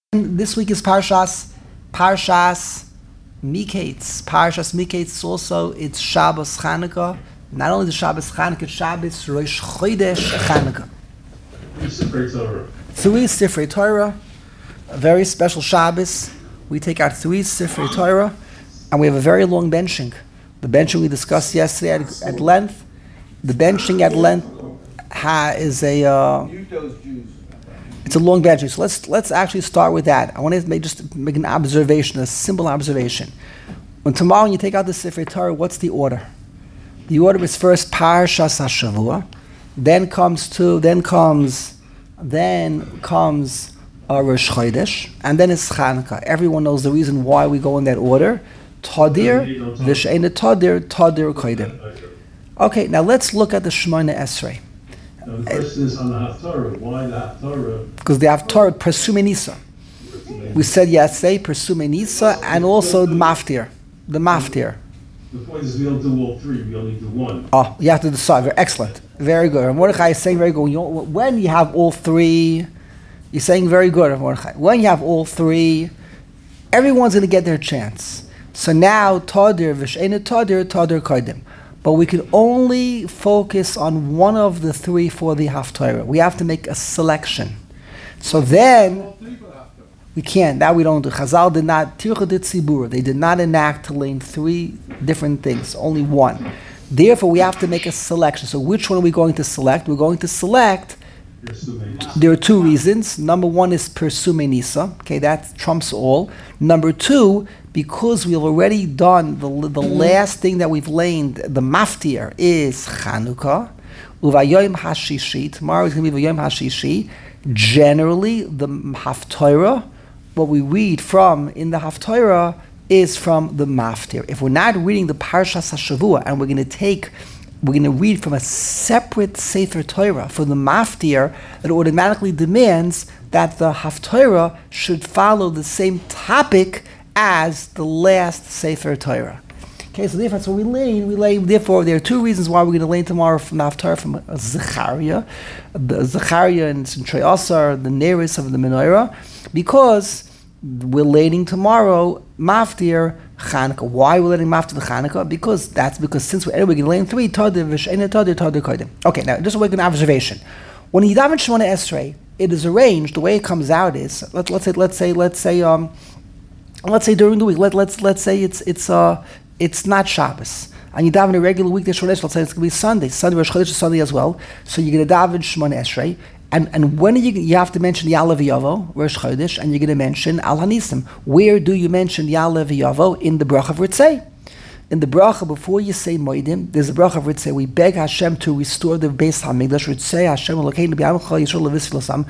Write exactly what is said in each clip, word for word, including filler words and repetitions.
This week is Parshas, Parshas Miketz. Parshas Miketz also, it's Shabbos Chanukah. Not only the Shabbos Chanukah, it's Shabbos Rosh Chodesh Chanukah. Three Torah. Three Sifrei Torah, a very special Shabbos. We take out three Sifrei Torah, and we have a very long benching. The benching we discussed yesterday at, at length. The benching at length ha, is a... Uh, It's a long benching, so let's let's actually start with that. I want to make just make an observation, a simple observation. When tomorrow you take out the Sifrei Torah, what's the order? The order is first Parshas HaShavua, then comes to then comes then comes uh, Rosh Chodesh, and then it's Chanukah. Everyone knows the reason why we go in that order. Tadir, V'she'ena Tadir, Tadir Koydem. Okay, now let's look at the Shemona Esrei. Now the question is on the Haftarah. Why the Haftarah? Because the Haftarah, Persume Nisa. We said yesterday, Persume Nisa, and also the Maftir. The Maftir. The point is we don't do all three, we only do one. Oh, you have to decide. Very excellent. Very good. Mordechai is saying very good. You, when you have all three, you're saying very good, Mordechai. When you have all three, everyone's going to get their chance. So now, Tadir, V'she'ena Tadir, Tadir Koydem. But we can only focus on one of the three for the Haftarah. We have to make a selection. So then, we can't. That we don't do. Chazal did not, Tircha de Tzibur, they did not enact to lane three different things, only one. Therefore, we have to make a selection. So which one are we going to select? We're going to select, there are two reasons. Number one is Persume Nisa. Okay, that trumps all. Number two, because we've already done the, the last thing that we've laid, the maftir is Chanukah. Uvayom Hashishi. Tomorrow is going to be Vayom Hashishi. Generally, the Haftarah, what we read from in the Haftarah is from the maftir. If we're not reading the Parshas HaShavua and we're going to take, we're going to read from a separate Sefer Torah for the maftir, it automatically demands that the Haftarah should follow the same topic as the last Sefer Torah. Okay, so therefore, so we lay, we lay. Therefore, there are two reasons why we're going to lay tomorrow from the Haftarah from Zechariah, the Zechariah and Sintrei Asar, the nearest of the Menorah, because we're laying tomorrow Maftir Chanukah. Why we're laying Maftir the Chanukah? Because that's because since we're anyway going to lay three Tadir, V'she'ena Tadir, Tadir Koydem. Okay, now just like an observation. When you daven Shemona Esrei, it is arranged. The way it comes out is let, let's say let's say let's say um. Let's say during the week, let, let's let's say it's it's uh it's not Shabbos, and you daven a regular weekday Shemona Esrei. Let's say it's going to be Sunday, Sunday Rosh Chodesh is Sunday as well. So you're going to daven Shemona Esrei, and and when are you you have to mention Ya'aleh V'yavo Rosh Chodesh, and you're going to mention Al Hanisim. Where do you mention Ya'aleh V'yavo? In the bracha of Ritzei. In the bracha before you say Moedim, there's a bracha of Ritzei. We beg Hashem to restore the Beis Hamikdash. Ritzei Hashem Elokeinu b'Amcha Yisrael leVisri L'Sam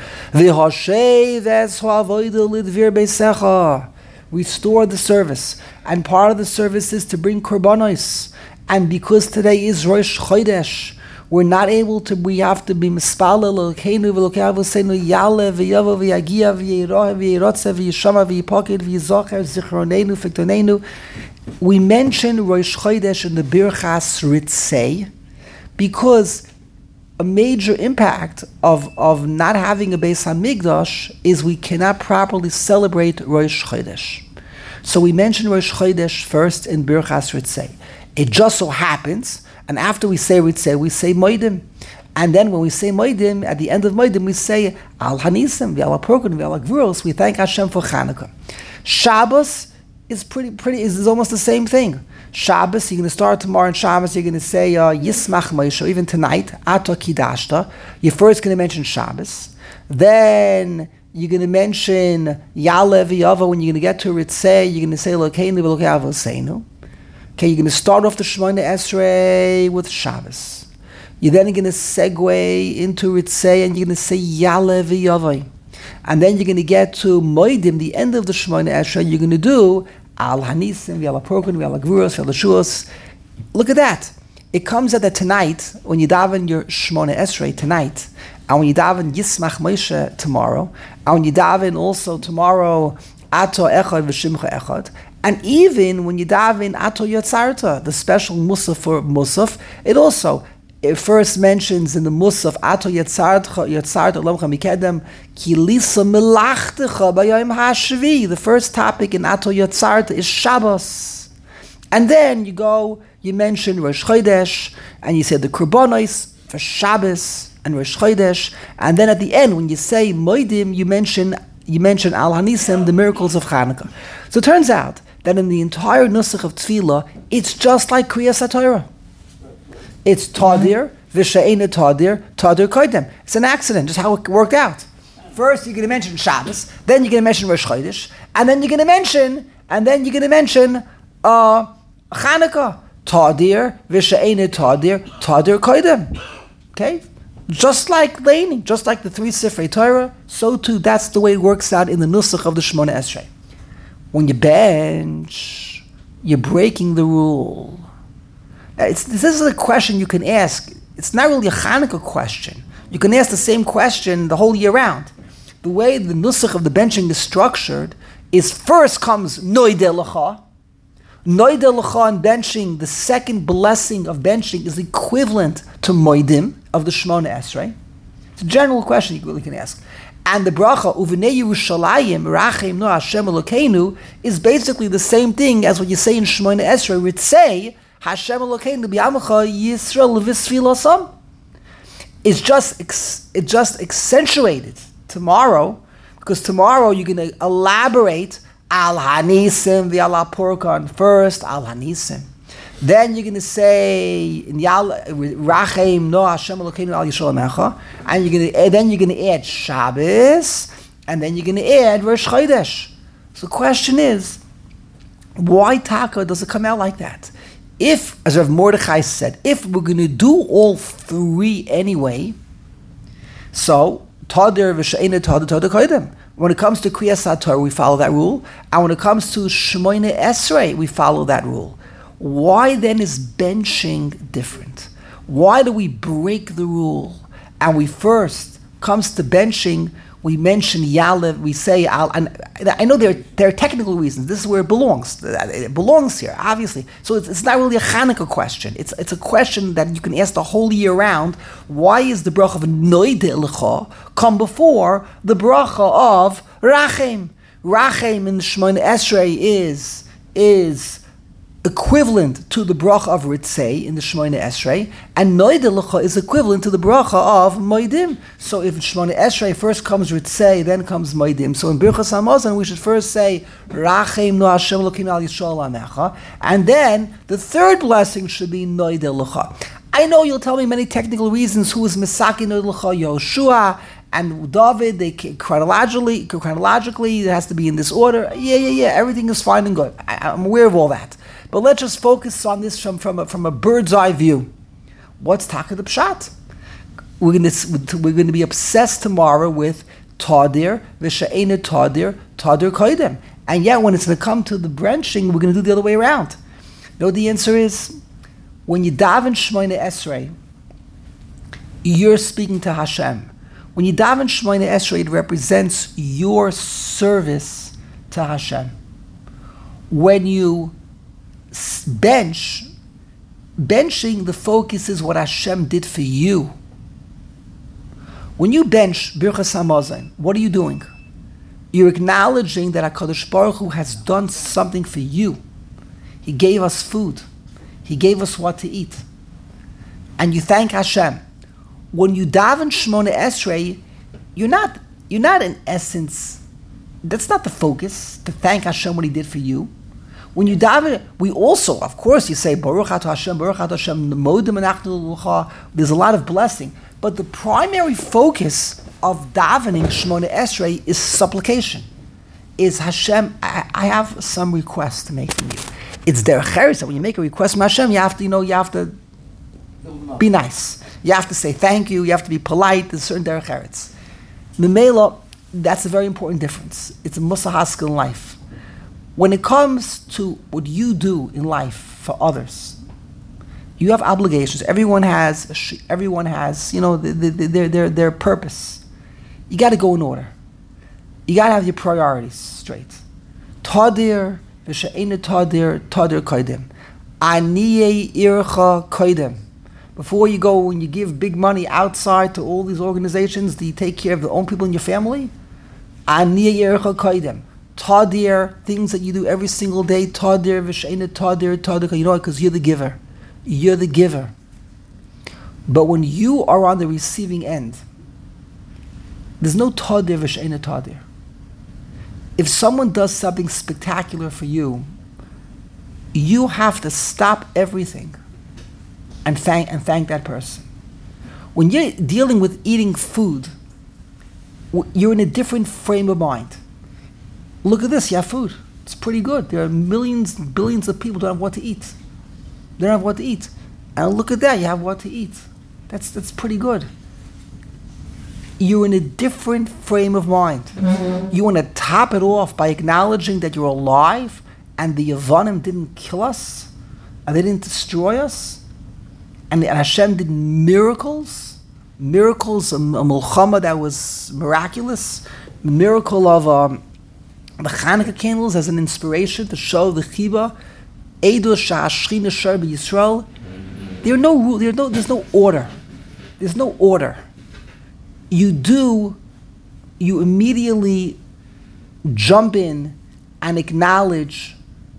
v'Hashev es ha'avoda l'dvir beisecha. Restore the service, and part of the service is to bring korbanos. And because today is Rosh Chodesh, we're not able to. We have to be mispalel Elokeinu v'Elokei Avosenu Ya'aleh v'yavo v'yagia v'yirah v'yirotze v'yishama v'yipoked v'yizocher zichronenu fiktonenu. We mention Rosh Chodesh in the Birchas Ritzei because a major impact of, of not having a Beis Hamikdash is we cannot properly celebrate Rosh Chodesh. So we mention Rosh Chodesh first in Birchas Ritzei. It just so happens, and after we say Ritzei, we say Moedim. And then when we say Moedim, at the end of Moedim, we say Al Hanisim, V'al HaPorkon, V'al HaGvuros. We thank Hashem for Chanukah. Shabbos is pretty, pretty, is, is almost the same thing. Shabbos, you're going to start tomorrow on Shabbos, you're going to say uh, Yismach Moshe, even tonight, Ato Kidashta. You're first going to mention Shabbos. Then you're going to mention Ya'aleh V'yavo. When you're going to get to Ritzei, you're going to say Elokeinu v'Elokei Avosenu. Okay, you're going to start off the Shemona Esrei with Shabbos. You're then going to segue into Ritzei and you're going to say Ya'aleh V'yavo. And then you're going to get to Moedim, the end of the Shemona Esrei, you're going to do Al Hanisim, V'al HaPorkon, V'al HaGvuros, V'al HaShuos. Look at that. It comes out that tonight, when you daven your Shemona Esrei tonight, and when you daven Yismach Moshe tomorrow, and when you daven also tomorrow Ato Echad V'Shimcha Echad, and even when you daven Ato Yotzarta, the special Musaf for Musaf, it also it first mentions in the Musaf, Ato Yatzartcha Olamcha Mikedem, Ki Lisa Melachtecha B'Yom HaShvi. The first topic in Ato Yatzartcha is Shabbos. And then you go, you mention Rosh Chodesh, and you say the Korbanos for Shabbos and Rosh Chodesh. And then at the end, when you say Moedim, you mention you mention Al Hanisim, the miracles of Chanukah. So it turns out that in the entire Nusach of Tefillah, it's just like Kriyas HaTorah. It's Tadir, V'She'ena Tadir, Tadir Koidem. It's an accident, just how it worked out. First, you're going to mention Shabbos, then you're going to mention Rosh Chodesh, and then you're going to mention, and then you're going to mention uh, Chanukah. Tadir, V'She'ena Tadir, Tadir Koidem. Okay? Just like Leini, just like the three Sifrei Torah, so too, that's the way it works out in the Nusach of the Shemona Esrei. When you bench, you're breaking the rule. It's, this is a question you can ask. It's not really a Chanukah question. You can ask the same question the whole year round. The way the Nusach of the benching is structured is first comes Noideh Lecha. Noideh Lecha and benching, the second blessing of benching is equivalent to Moedim of the Shemona Esrei. It's a general question you really can ask. And the bracha, Uvenei Yerushalayim, Rachem No Hashem Elokeinu, is basically the same thing as what you say in Shemona Esrei, where it say, Hashem Elokeinu b'yamecha Yisrael v'sfilasam. It's just, ex- it just accentuated tomorrow, because tomorrow you're going to elaborate Al Hanisim v'Al Porkan first, Al Hanisim. Then you're going to say in Yal Rachem No Hashem Elokeinu Al Yisrael Mecha, and you're going to then you're going to add Shabbos, and then you're going to add Rosh Chodesh. So the question is, why Taka does it come out like that? If, as Rav Mordechai said, if we're going to do all three anyway, so Tadir V'She'ena Tadir Tadir Koidem. When it comes to Kriyas HaTorah, we follow that rule, and when it comes to Shemona Esrei, we follow that rule. Why then is benching different? Why do we break the rule? And we first, comes to benching, we mention Yalev, we say, Al, and I know there, there are technical reasons. This is where it belongs. It belongs here, obviously. So it's, it's not really a Chanukah question. It's it's a question that you can ask the whole year round. Why is the bracha of Noideh Lecha come before the bracha of Rachem? Rachem in the Shemona Esrei is, is equivalent to the bracha of Ritzei in the Shemona Esrei, and Noideh Lecha is equivalent to the bracha of Moedim. So if in Shemona Esrei first comes Ritzei, then comes Moedim. So in Birchas Hamazon we should first say Rachem No Hashem Elokeinu Al Yisrael Amecha, and then the third blessing should be Noideh Lecha. I know you'll tell me many technical reasons who is Mesaki Noideh Lecha, Yoshua and David. They chronologically, chronologically, it has to be in this order. Yeah, yeah, yeah. Everything is fine and good. I, I'm aware of all that. But let's just focus on this from, from, a, from a bird's eye view. What's Taka the Pshat? We're going to we're going to be obsessed tomorrow with Tadir, V'She'ena Tadir, Tadir Koidem. And yet when it's going to come to the branching, we're going to do the other way around. You know, the answer is, when you daven Shemona Esrei, you're speaking to Hashem. When you daven Shemona Esrei, it represents your service to Hashem. When you bench, benching, the focus is what Hashem did for you. When you bench Birchas Hamazon, what are you doing? You're acknowledging that HaKadosh Baruch Hu has done something for you. He gave us food. He gave us what to eat. And you thank Hashem. When you daven Shemona Esrei, you're not, you're not in essence, that's not the focus, to thank Hashem what He did for you. When you daven, we also, of course, you say, Baruch Ato Hashem, Baruch Ato Hashem, Modim Anachnu L'cha. There's a lot of blessing. But the primary focus of davening Shemona Esrei is supplication. Is Hashem, I, I have some requests to make from you. It's derech eretz that when you make a request from Hashem, you have to, you know, you have to be nice. You have to say thank you. You have to be polite. There's a certain derech eretz. Memela, that's a very important difference. It's a mussar haskel in life. When it comes to what you do in life for others, you have obligations. Everyone has, everyone has, you know, their their their purpose. You got to go in order. You got to have your priorities straight. Tadir v'she'ena tadir tadir koidem. Aniyei ircha koidem. Before you go, when you give big money outside to all these organizations, do you take care of the own people in your family? Aniyah yerecha koidem. Tadir, things that you do every single day. Tadir, v'sheina tadir, tadir. You know what? Because you're the giver. You're the giver. But when you are on the receiving end, there's no tadir, v'sheina tadir. If someone does something spectacular for you, you have to stop everything and thank and thank that person. When you're dealing with eating food, you're in a different frame of mind. Look at this, you have food. It's pretty good. There are millions, billions of people who don't have what to eat. They don't have what to eat. And look at that, you have what to eat. That's that's pretty good. You're in a different frame of mind. Mm-hmm. You want to top it off by acknowledging that you're alive and the Yavanim didn't kill us and they didn't destroy us and, and Hashem did miracles, miracles, a, a Mulchama that was miraculous, miracle of um, the Hanukkah candles as an inspiration to show the Chiba, Eidos Sha'ashchina Shar B'Yisrael. There are no rule. There no. There's no order. There's no order. You do. You immediately jump in and acknowledge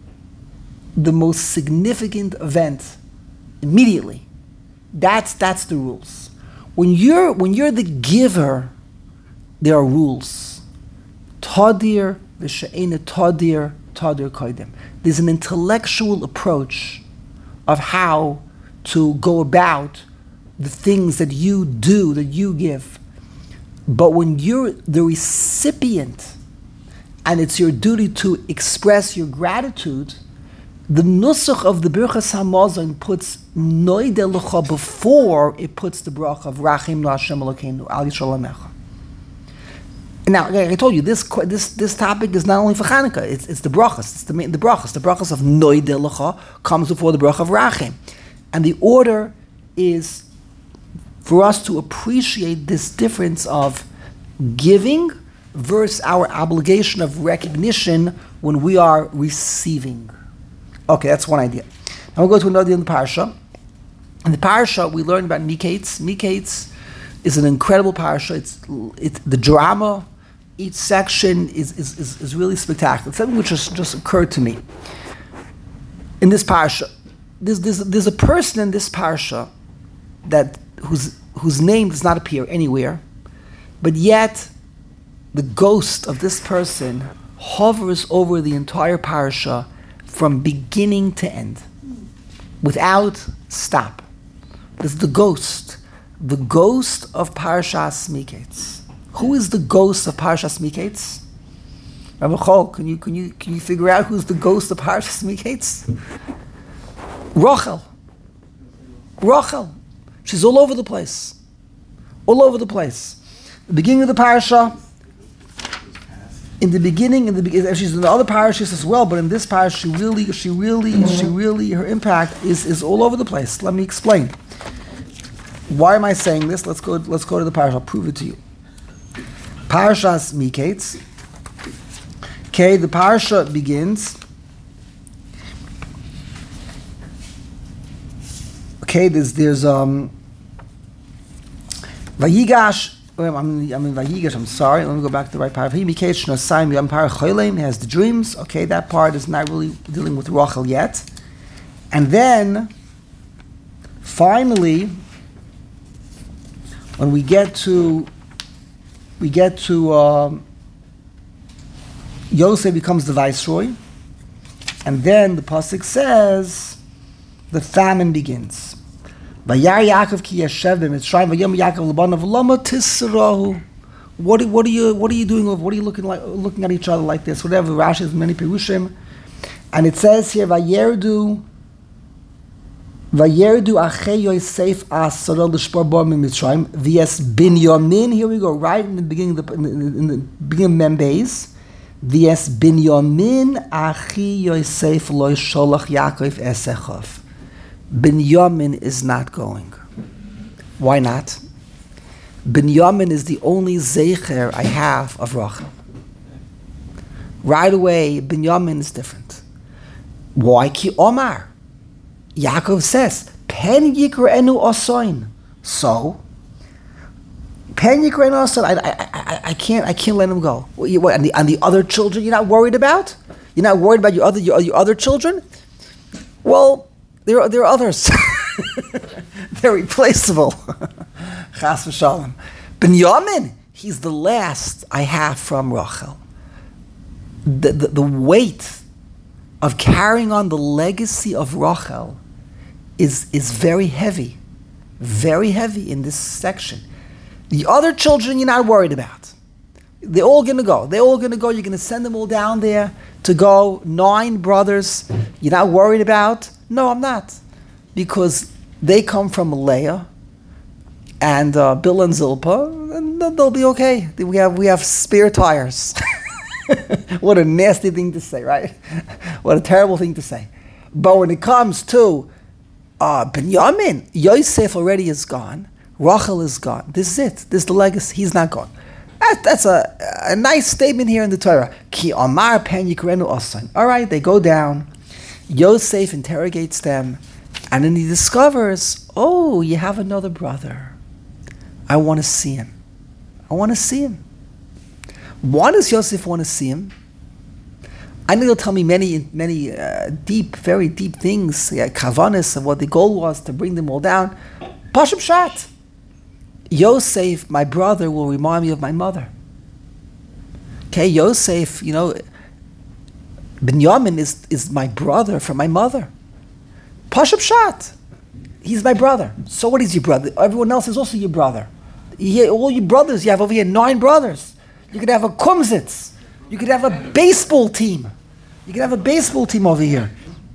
the most significant event immediately. That's that's the rules. When you're when you're the giver, there are rules. Tadir v'she'ena tadir tadir koidem. There's an intellectual approach of how to go about the things that you do, that you give. But when you're the recipient and it's your duty to express your gratitude, the nusach of the Birchas Hamazon puts noideh lecha before it puts the bracha of Rachim no Hashem Elokeinu Al Yisrael Amecha. Now, like I told you, this this this topic is not only for Chanukah. It's it's the brachas. It's the the brachas. The brachas of noideh lecha comes before the bracha of Rachim, and the order is for us to appreciate this difference of giving versus our obligation of recognition when we are receiving. Okay, that's one idea. Now we'll go to another idea in the parsha. In the parsha, we learned about Miketz. Miketz is an incredible parsha. It's it's the drama. Each section is is, is, is really spectacular. It's something which just, just occurred to me. In this parsha, there's, there's, there's a person in this parsha that whose whose name does not appear anywhere, but yet the ghost of this person hovers over the entire parsha from beginning to end, without stop. This is the ghost, the ghost of Parshas Miketz. Who is the ghost of Parshas Miketz? Rabbi Chol, can you can you can you figure out who's the ghost of Parshas Miketz? Rachel. Rachel. She's all over the place. All over the place. The beginning of the parasha. In the beginning, in the beginning, she's in the other parashas as well, but in this parasha, she really, she really, she really, her impact is, is all over the place. Let me explain. Why am I saying this? Let's go. Let's go to the parasha. I'll prove it to you. Parashas Miketz. Okay, the parasha begins. Okay, there's there's um. Vayigash. I'm in, I'm in Vayigash, I'm sorry. Let me go back to the right part. He has the dreams. Okay, that part is not really dealing with Rachel yet. And then, finally, when we get to, we get to, um, Yosef becomes the viceroy. And then the pasuk says, the famine begins. Vayar Yaakov ki yashev b'Mitzrayim vayom Yaakov lebanav lama tisrahu. What what are you what are you doing? What are you looking like looking at each other like this? Whatever. Rashi has many perushim, and it says here vayerdu vayerdu achei Yosef asara l'shpar bo mitzrayim v'yes binyamin. Here we go, right in the beginning of the in the, in the beginning of Membeis. V'yes binyamin achi Yosef lo sholach Yaakov esechav. Binyamin is not going. Why not? Binyamin is the only zecher I have of Rachel. Right away, Binyamin is different. Why? Ki Omar. Yaakov says, Pen yikrenu osoin. So, pen yikrenu osoin. I, I, I, I can't, I can't let him go. What, you, what, and the, and the other children, you're not worried about? You're not worried about your other, your, your other children? Well, there are, there are others. They're replaceable. Chas v'shalom. Binyamin, he's the last I have from Rachel. The, the, the weight of carrying on the legacy of Rachel is, is very heavy. Very heavy in this section. The other children you're not worried about. They're all going to go. They're all going to go. You're going to send them all down there to go. Nine brothers you're not worried about? No, I'm not. Because they come from Leah and uh, Bill and Zilpah, and they'll, they'll be okay. We have, we have spare tires. What a nasty thing to say, right? What a terrible thing to say. But when it comes to uh, Binyamin, Yosef already is gone. Rachel is gone. This is it. This is the legacy. He's not gone. That, that's a, a nice statement here in the Torah. Ki amar pen yikrenu osan. All right, they go down. Yosef interrogates them, and then he discovers, oh, you have another brother. I want to see him. I want to see him. Why does Yosef want to see him? I know he'll tell me many, many uh, deep, very deep things, yeah, kavanis, of what the goal was to bring them all down. Pashim Shat. Yosef, my brother, will remind me of my mother. Okay, Yosef, you know, Binyamin is, is my brother from my mother. Pashim Shat. He's my brother. So what is your brother? Everyone else is also your brother. You, all your brothers, you have over here nine brothers. You could have a kumsitz. You could have a baseball team. You could have a baseball team over here.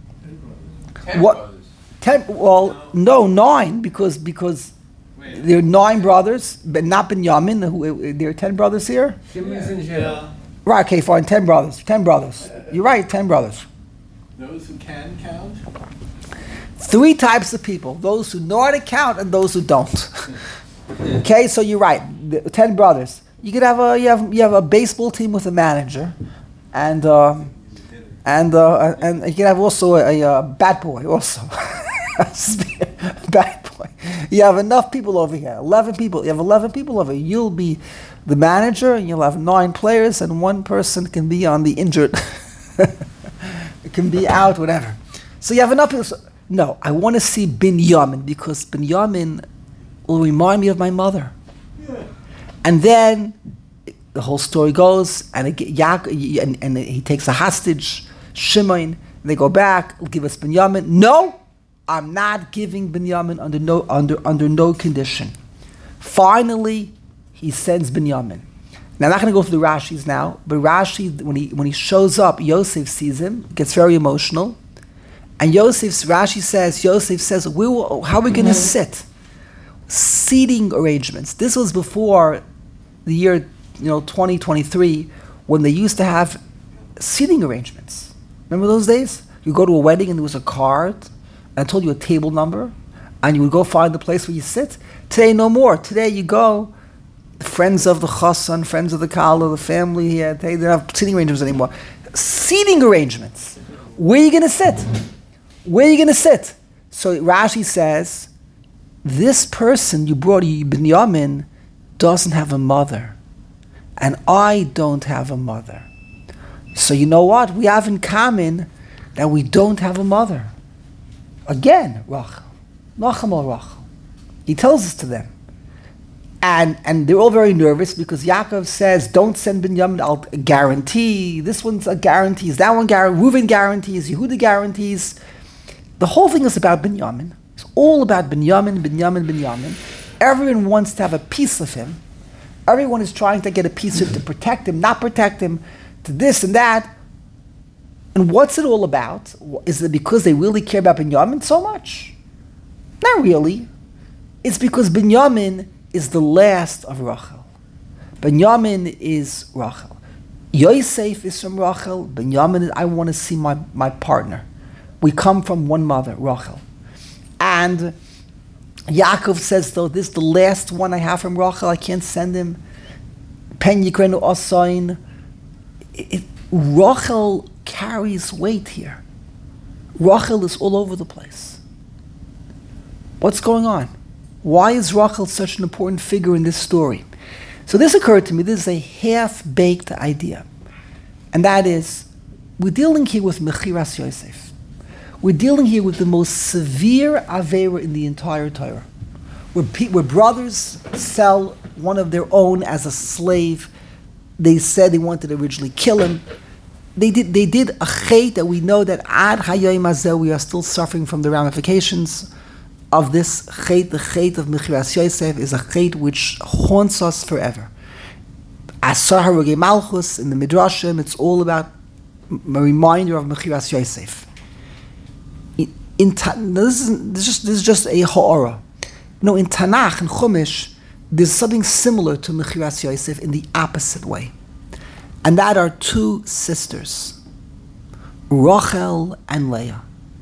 Ten what? brothers. Ten? Well, no, nine because because Wait. there are nine brothers, but not Binyamin. Who, there are ten brothers here. Shimon's and Sheba. Right. Okay, fine. Ten brothers. Ten brothers. You're right. Ten brothers. Those who can count. Three types of people: those who know how to count and those who don't. Okay, so you're right. The, ten brothers. You could have a you have you have a baseball team with a manager, and um, and uh, and you can have also a, a bat boy also. Bat boy. You have enough people over here. Eleven people. You have eleven people over here. You'll be the manager, and you'll have nine players, and one person can be on the injured. It can be out, whatever. So you have enough people. So, no, I want to see Binyamin because Binyamin will remind me of my mother. And then the whole story goes, and, it, Yaakov, and, and he takes a hostage, Shimon, and they go back, give us Binyamin. No, I'm not giving Binyamin under no, under, under no condition. Finally, he sends Binyamin. Now, I'm not going to go through the Rashis now, but Rashi, when he, when he shows up, Yosef sees him, gets very emotional. And Yosef's, Rashi says, Yosef says, we will, how are we going to sit? Seating arrangements. This was before the year, you know, twenty twenty-three, when they used to have seating arrangements. Remember those days? You go to a wedding and there was a card, and I told you a table number, and you would go find the place where you sit. Today, no more. Today, you go, friends of the chassan, friends of the kala, the family here, they don't have seating arrangements anymore. Seating arrangements. Where are you going to sit? Where are you going to sit? So Rashi says, this person you brought, Binyamin, doesn't have a mother. And I don't have a mother. So you know what? We have in common that we don't have a mother. Again, Rachel. Nachem al Rachel. He tells us to them. And and they're all very nervous because Yaakov says, don't send Binyamin, I'll guarantee. This one's a guarantees. That one guarantees. Reuven guarantees. Yehuda guarantees. The whole thing is about Binyamin. It's all about Binyamin, Binyamin, Binyamin. Everyone wants to have a piece of him. Everyone is trying to get a piece of him to protect him, not protect him, to this and that. And what's it all about? Is it because they really care about Binyamin so much? Not really. It's because Binyamin is the last of Rachel. Binyamin is Rachel. Yosef is from Rachel. Binyamin is, I want to see my, my partner. We come from one mother, Rachel. And Yaakov says, though, this is the last one I have from Rachel. I can't send him. Pen yikrenu osain. Rachel carries weight here. Rachel is all over the place. What's going on? Why is Rachel such an important figure in this story? So this occurred to me. This is a half-baked idea. And that is, we're dealing here with Mechiras Yosef. We're dealing here with the most severe Aveira in the entire Torah. Where, pe- where brothers sell one of their own as a slave. They said they wanted to originally kill him. They did They did a chait that we know that Ad Hayoim Hazeh, we are still suffering from the ramifications of this chait. The chait of Mechiras Yosef is a chait which haunts us forever. Asar Harugei Malchus in the Midrashim, it's all about a reminder of Mechiras Yosef. In, in this, is, this, is just, this is just a ha'ara. No, in Tanakh and Chumash, there's something similar to Mechiras Yosef in the opposite way. And that are two sisters, Rachel and Leah.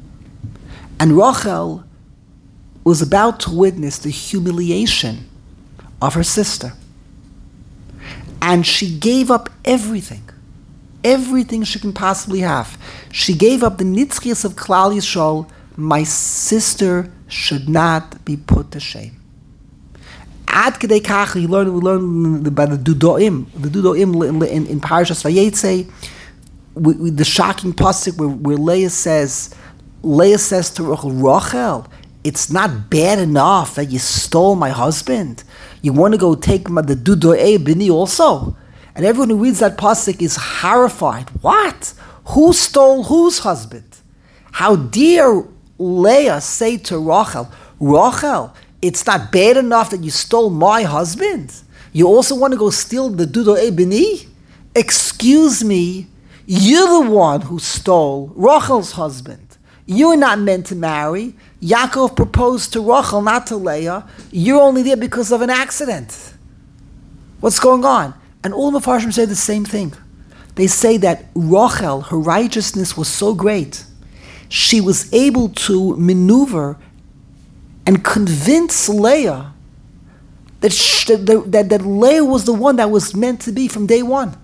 And Rachel was about to witness the humiliation of her sister. And she gave up everything, everything she can possibly have. She gave up the nitzchias of Klal Yisrael. My sister should not be put to shame. Ad kedei kach, we learn, we learn by the Dudoim, the Dudoim in, in Parashas Vayetze, we, we, the shocking pasuk where, where Leah says, Leah says to Rachel, Rachel, it's not bad enough that you stole my husband. You want to go take my, the Dudoei bini also? And everyone who reads that pasuk is horrified. What? Who stole whose husband? How dare Leah say to Rachel, Rachel, it's not bad enough that you stole my husband. You also want to go steal the Dudoei bini? Excuse me, you're the one who stole Rachel's husband. You're not meant to marry. Yaakov proposed to Rachel, not to Leah. You're only there because of an accident. What's going on? And all the Mepharshim say the same thing. They say that Rachel, her righteousness was so great, she was able to maneuver and convince Leah that, she, that, that, that Leah was the one that was meant to be from day one.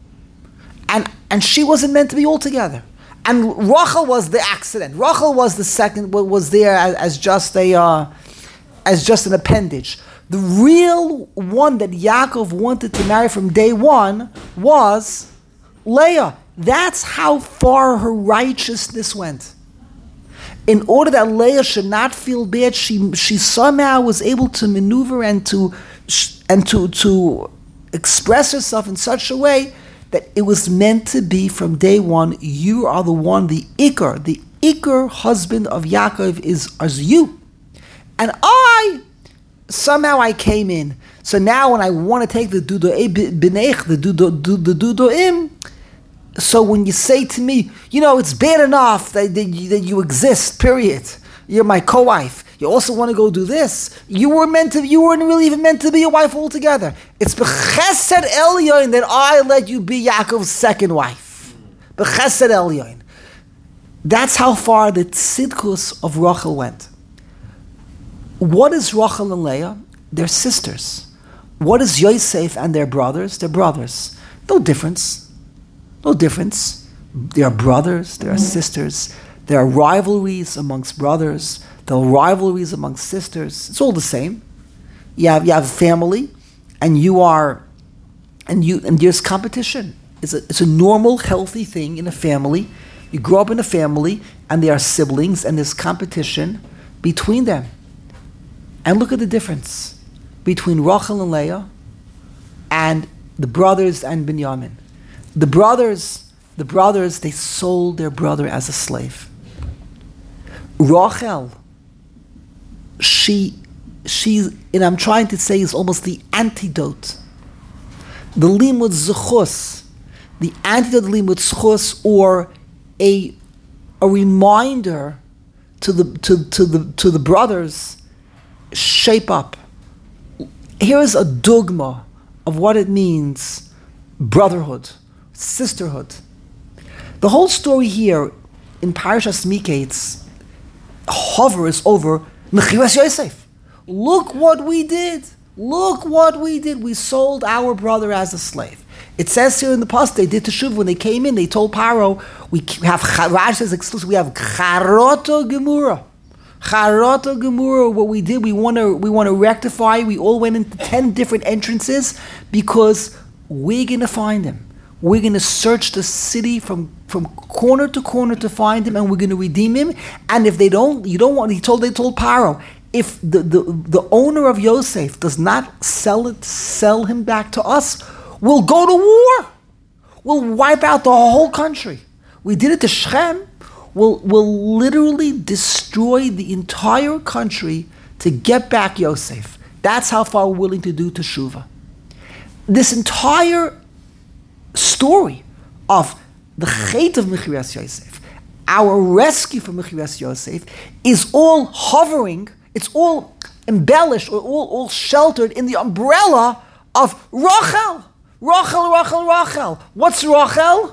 And, and she wasn't meant to be altogether. And Rachel was the accident. Rachel was the second, was there as, as just a, uh, as just an appendage. The real one that Yaakov wanted to marry from day one was Leah. That's how far her righteousness went. In order that Leah should not feel bad, she she somehow was able to maneuver and to and to to express herself in such a way that it was meant to be from day one. You are the one, the Iker, the Iker husband of Yaakov is as you, and I somehow I came in. So now when I want to take the Dudoei B'nech, the Dudo the Dudoim. So when you say to me, you know, it's bad enough that, that, you, that you exist, period. You're my co-wife. You also want to go do this. You were meant to, you weren't really even meant to be a wife altogether. It's b'chesed elyon that I let you be Yaakov's second wife. B'chesed elyon. That's how far the tzidkus of Rachel went. What is Rachel and Leah? They're sisters. What is Yosef and their brothers? They're brothers. No difference. No difference. They are brothers, they are sisters. There are rivalries amongst brothers. There are rivalries amongst sisters. It's all the same. You have you have a family, and you are, and you and there's competition. It's a it's a normal, healthy thing in a family. You grow up in a family, and they are siblings, and there's competition between them. And look at the difference between Rachel and Leah, and the brothers and Binyamin. The brothers, the brothers, they sold their brother as a slave. Rachel, she, she, and I'm trying to say is almost the antidote. The limud zechus, the antidote to limud zechus, or a, a reminder to the to, to the to the brothers, shape up. Here is a dogma of what it means, brotherhood. Sisterhood. The whole story here in Parashas Miketz hovers over Mechiras Yosef. Look what we did. Look what we did. We sold our brother as a slave. It says here in the past they did teshuva when they came in. They told Paro, we have Rashi says exclusive. We have charoto gemura. Charata Gemura, what we did, we want to we want to rectify. We all went into ten different entrances because we're going to find him. We're going to search the city from, from corner to corner to find him, and we're going to redeem him. And if they don't, you don't want. He told they told Paro, if the, the, the owner of Yosef does not sell it, sell him back to us, we'll go to war. We'll wipe out the whole country. We did it to Shechem. We'll, we'll literally destroy the entire country to get back Yosef. That's how far we're willing to do teshuvah. This entire story of the Chet of Mechiras Yosef, our rescue from Mechiras Yosef, is all hovering, it's all embellished or all, all sheltered in the umbrella of Rachel. Rachel, Rachel, Rachel. What's Rachel?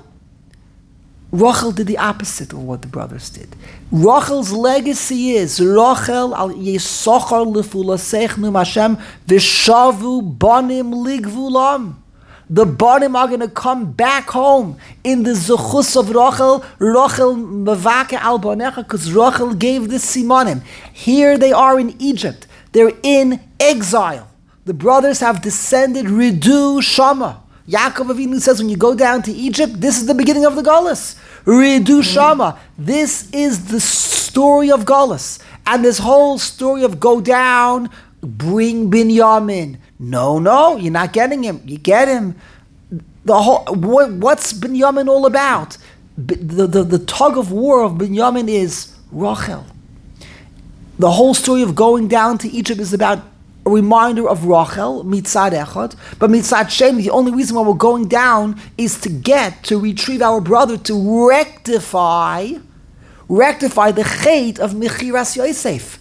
Rachel did the opposite of what the brothers did. Rachel's legacy is Rachel al Yisachar lefulasechnu Hashem v'shavu banim ligvulam. The banim are going to come back home in the zechus of Rachel. Rachel mevake al banecha, because Rachel gave the simanim. Here they are in Egypt. They're in exile. The brothers have descended Ridu Shama. Yaakov Avinu says when you go down to Egypt, this is the beginning of the Galus. Ridu Shama. This is the story of Galus. And this whole story of go down, bring Binyamin. No, no, you're not getting him. You get him. The whole what, what's Binyamin all about? The, the, the tug of war of Binyamin is Rachel. The whole story of going down to Egypt is about a reminder of Rachel, mitzad echad, but mitzad sheni, the only reason why we're going down is to get, to retrieve our brother, to rectify, rectify the chet of Mechiras Yosef.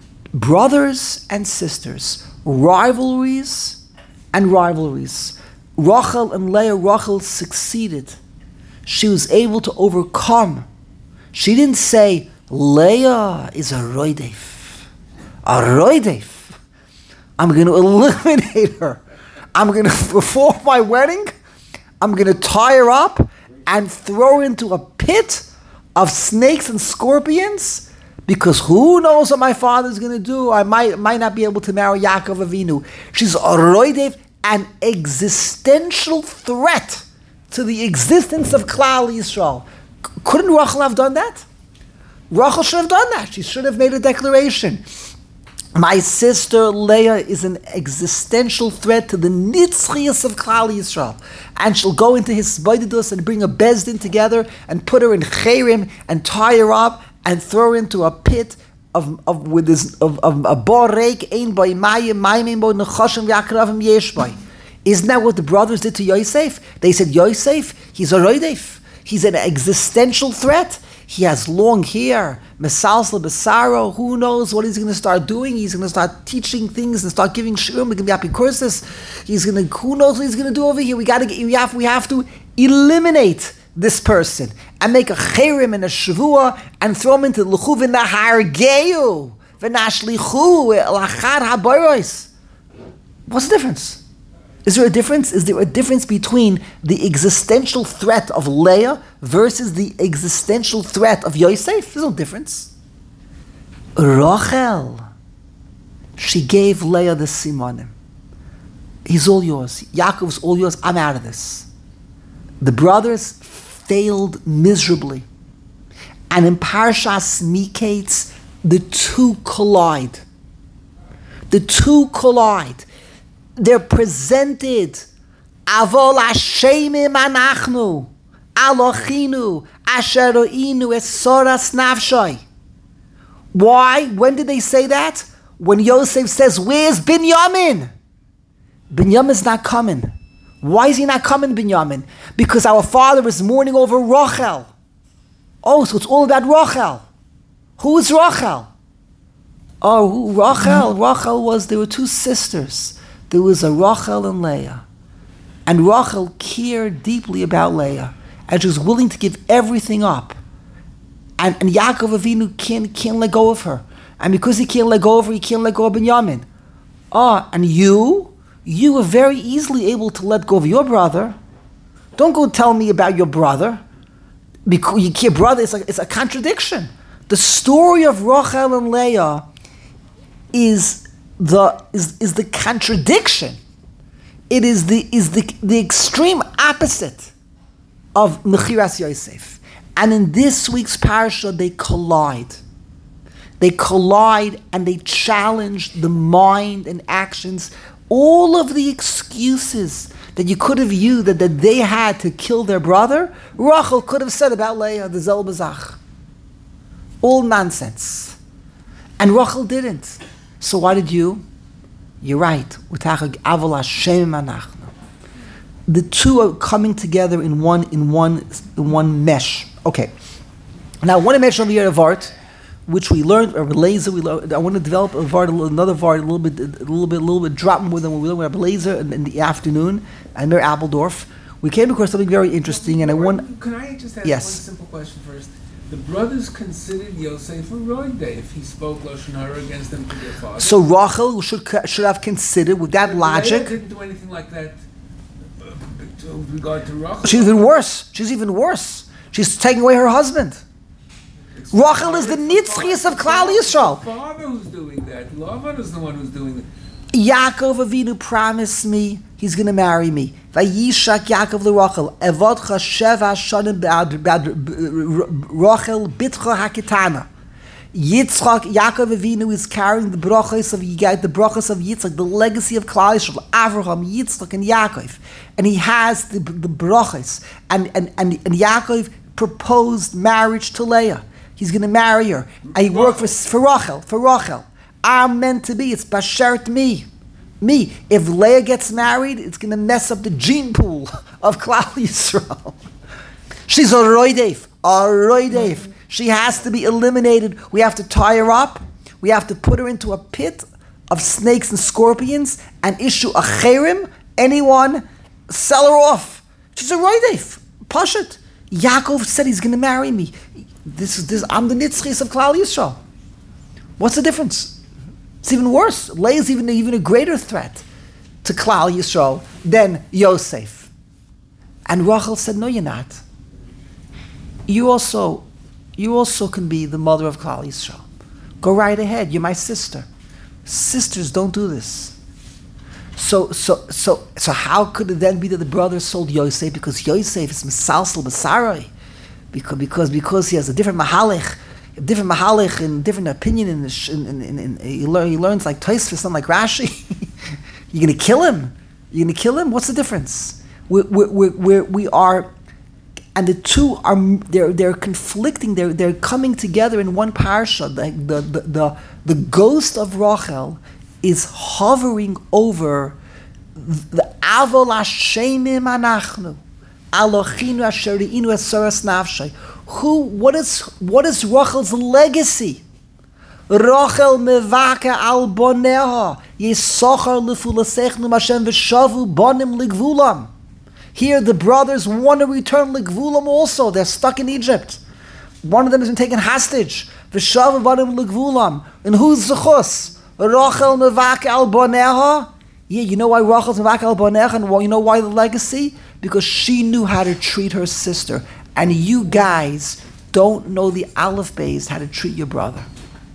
Brothers and sisters, rivalries and rivalries. Rachel and Leah, Rachel succeeded. She was able to overcome. She didn't say, Leah is a roidef. A roidef. I'm going to eliminate her. I'm going to, before my wedding, I'm going to tie her up and throw her into a pit of snakes and scorpions, because who knows what my father's going to do? I might might not be able to marry Yaakov Avinu. She's a roidev, an existential threat to the existence of Klal Yisrael. C- couldn't Rachel have done that? Rachel should have done that. She should have made a declaration. My sister Leah is an existential threat to the nitzchias of Klal Yisrael. And she'll go into his Sbaididus and bring a Bezdin together and put her in Cherim and tie her up and throw her into a pit of of with this of, of a borek ein by mayim mayim bo nechashim v'akravim yesh by. Isn't that what the brothers did to Yosef? They said, Yosef, he's a roidef. He's an existential threat. He has long hair, mesalsel besaro. Who knows what he's going to start doing? He's going to start teaching things and start giving shiurim. We're going to be happy courses. He's going to. Who knows what he's going to do over here? We got to. We have. We have to eliminate this person and make a cherim and a shavua and throw him into l'chu v'nahargeu v'nashlichu l'achad habayros. What's the difference? Is there a difference? Is there a difference between the existential threat of Leah versus the existential threat of Yosef? There's no difference. Rachel, she gave Leah the simanim. He's all yours. Yaakov's all yours. I'm out of this. The brothers failed miserably. And in Parashas Miketz, the two collide. The two collide. They're presented. Avol Hashemim anachnu, Alochinu, Asher ro'inu es soras nafshoi. Why? When did they say that? When Yosef says, where's Binyamin? Binyamin's not coming. Why is he not coming, Binyamin? Because our father is mourning over Rachel. Oh, so it's all about Rachel. Who is Rachel? Oh, who, Rachel. Rachel was, there were two sisters. There was a Rachel and Leah. And Rachel cared deeply about Leah. And she was willing to give everything up. And, and Yaakov Avinu can't, can't let go of her. And because he can't let go of her, he can't let go of Binyamin. Ah, and you, you were very easily able to let go of your brother. Don't go tell me about your brother. Because your brother, it's a, it's a contradiction. The story of Rachel and Leah is the is, is the contradiction. It is the is the, the extreme opposite of Mechiras Yosef. And in this week's parasha, they collide. They collide and they challenge the mind and actions. All of the excuses that you could have used that, that they had to kill their brother, Rachel could have said about Leah, the Zel Bazach. All nonsense. And Rachel didn't. So why did you? You're right. The two are coming together in one in one in one mesh. Okay. Now, I want to mention over here a vart, which we learned, or laser. We learned, I want to develop a vart, another vart, a little bit, a little bit, a little bit, drop more than we learned with laser in, in the afternoon. And Mayor Appledorf, we came across something very interesting, and I want. Can I just ask yes. one simple question first? The brothers considered Yosef a roide if he spoke Lashon Hara against them to their father. So Rachel should should have considered, with that But logic. Leah didn't do anything like that uh, with regard to Rachel. She's even worse. She's even worse. She's taking away her husband. It's Rachel is the it's nitzchias of it's Klal the Yisrael. father who's doing that. Lavan is the one who's doing it. Yaakov Avinu promised me he's going to marry me. Vayishak Yaakov leRachel. Evodcha sheva shanim b'ad Rachel bitcha haketana. Yitzchak, Yaakov Avinu is carrying the brachos of the brachos of Yitzchak, the legacy of Klal Yisrael, Avraham, Yitzchak, and Yaakov, and he has the the brachos, and and and and Yaakov proposed marriage to Leah. He's going to marry her, and he worked for for Rachel, for Rachel. I'm meant to be. It's bashert me. Me. If Leah gets married, it's going to mess up the gene pool of Klal Yisrael. She's a roideif. A roideif. She has to be eliminated. We have to tie her up. We have to put her into a pit of snakes and scorpions and issue a cherim. Anyone, sell her off. She's a roideif. Push it. Yaakov said he's going to marry me. This is this. I'm the nitzchis of Klal Yisrael. What's the difference? It's even worse. Leah is even, even a greater threat to Klal Yisrael than Yosef. And Rachel said, no, you're not. You also, you also can be the mother of Klal Yisrael. Go right ahead. You're my sister. Sisters don't do this. So, so, so, so how could it then be that the brothers sold Yosef? Because Yosef is Mesalsel Basaroi. Because, because, because he has a different mahalech, a different mahalech and different opinion in, the, in, in, in, in he, learn, he learns like Tosfos, not like Rashi. You're going to kill him? You're going to kill him? What's the difference? We we we we are, and the two are they're they're conflicting. They're they're coming together in one parsha. The the the the, the ghost of Rachel is hovering over the Avol Hashemim Anachnu. Alochinu asher re'inu esaras nafshay. Who? What is? What is Rachel's legacy? Rachel mevake al boneha yisochar lefulasechnu Hashem v'shavu bonim ligvulam. Here, the brothers want to return ligvulam. Also, they're stuck in Egypt. One of them has been taken hostage. V'shavu bonim ligvulam. And who's zechus? Rachel mevake al boneha. Yeah, you know why Rachel's mevake al boneha, and you know why the legacy? Because she knew how to treat her sister. And you guys don't know the Aleph Beis how to treat your brother.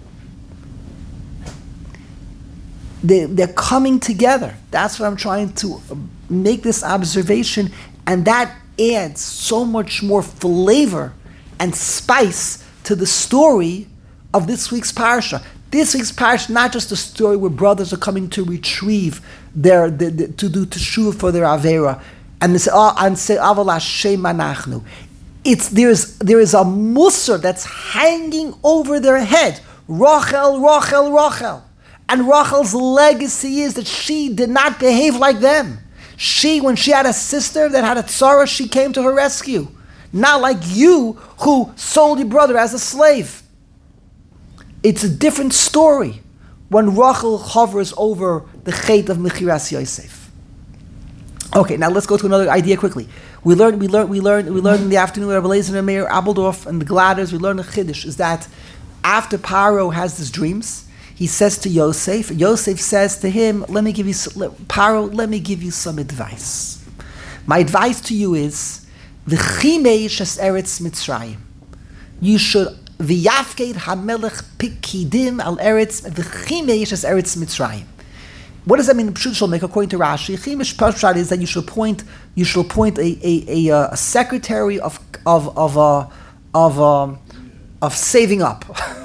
They, they're coming together. That's what I'm trying to make this observation. And that adds so much more flavor and spice to the story of this week's parasha. This week's parasha, not just a story where brothers are coming to retrieve their, their, their to do teshuva for their avera. And they say, oh, and say, Avol Hashem Anachnu. It's there's there is a musar that's hanging over their head. Rachel, Rachel, Rachel. And Rachel's legacy is that she did not behave like them. She, when she had a sister that had a tzara, she came to her rescue. Not like you who sold your brother as a slave. It's a different story when Rachel hovers over the chait of Mechiras Yosef. Okay, now let's go to another idea quickly. We learned, we learned, we learned, we learned in the afternoon with Rabbi Lezer and Meir Appledorf and the Gladders. We learned a chiddush is that after Paro has his dreams, he says to Yosef. Yosef says to him, "Let me give you, Paro. Let me give you some advice. My advice to you is, v'chimei shes eretz Mitzrayim. You should V'yafked hamelech pikidim al eretz v'chimeish es eretz Mitzrayim. What does that mean? Pshut shall make according to Rashi. Chimish pshat is that you should appoint you should appoint a a, a, a secretary of of of uh, of um, of saving up,